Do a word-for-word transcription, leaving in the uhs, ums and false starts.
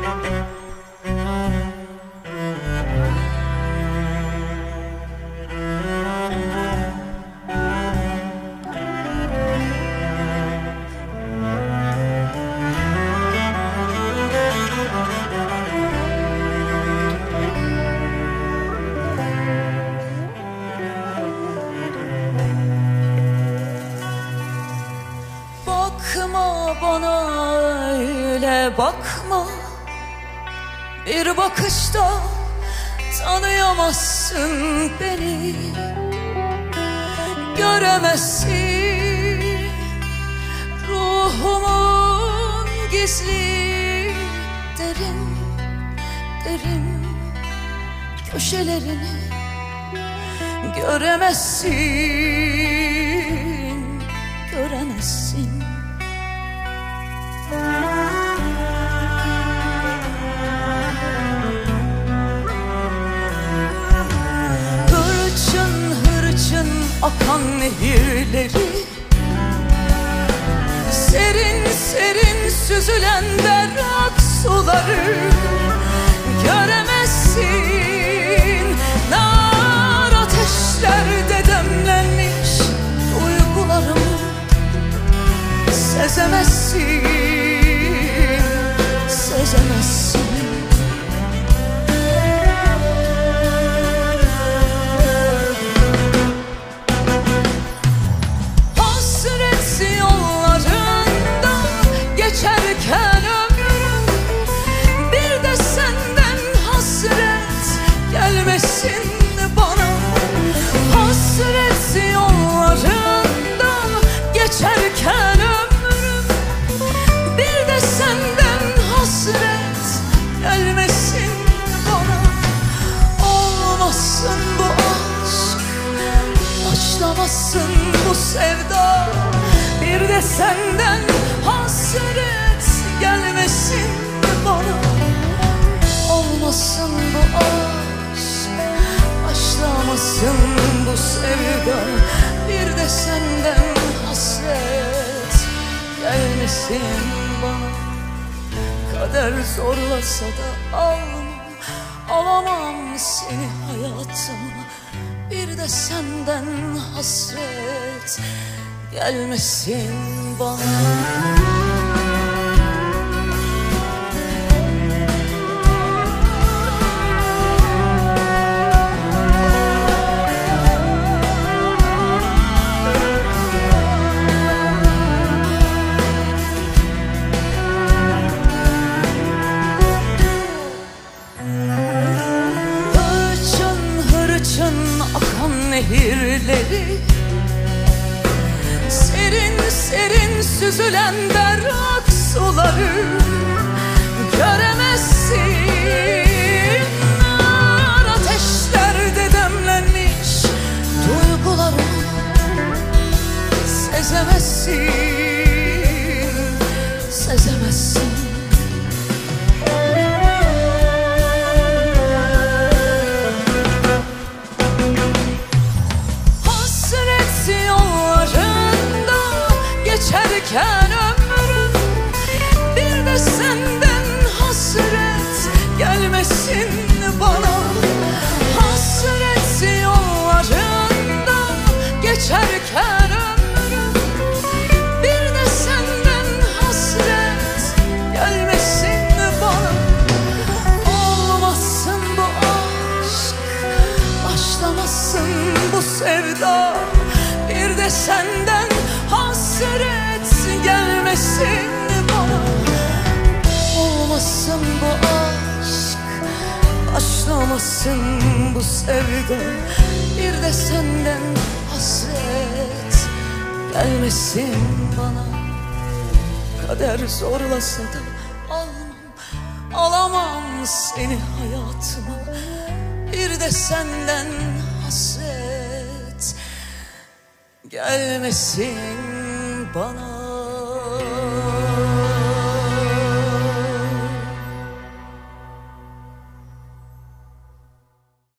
Bakma bana öyle bakma, bir bakışta tanıyamazsın beni. Göremezsin ruhumun gizli derin derin köşelerini. Göremezsin, göremezsin. Hırçın hırçın akan nehirleri, serin serin süzülen berrak suları. Göremezsin, nar ateşlerde demlenmiş duygularımı. Sezemezsin, sezemezsin. Hasret yollarında geçerken ömrüm, bir de senden hasret gelmesin bana. Hasret yollarında geçerken ömrüm, bir de senden hasret gelmesin bana. Olmasın bu aşk, başlamasın bu sevda, bir de senden hasret gelmesin bana. Olmasın bu aşk, başlamasın bu sevda, bir de senden hasret gelmesin bana. Kader zorlasa da almam, alamam seni hayatıma, bir de senden hasret gelmesin bana. Nehirleri, serin serin süzülen berrak suları. Göremezsin, nar ateşlerde demlenmiş duygularımı. Sezemezsin, sezemezsin. Geçerken ömrüm, bir de senden hasret gelmesin bana. Hasret yollarında geçerken ömrüm, bir de senden hasret gelmesin bana. Olmasın bu aşk, başlamasın bu sevda, bir de senden hasret gelmesin bana. Olmasın bu aşk, başlamasın bu sevda, bir de senden hasret gelmesin bana. Kader zorlasa da almam, alamam seni hayatıma, bir de senden hasret gelmesin bana.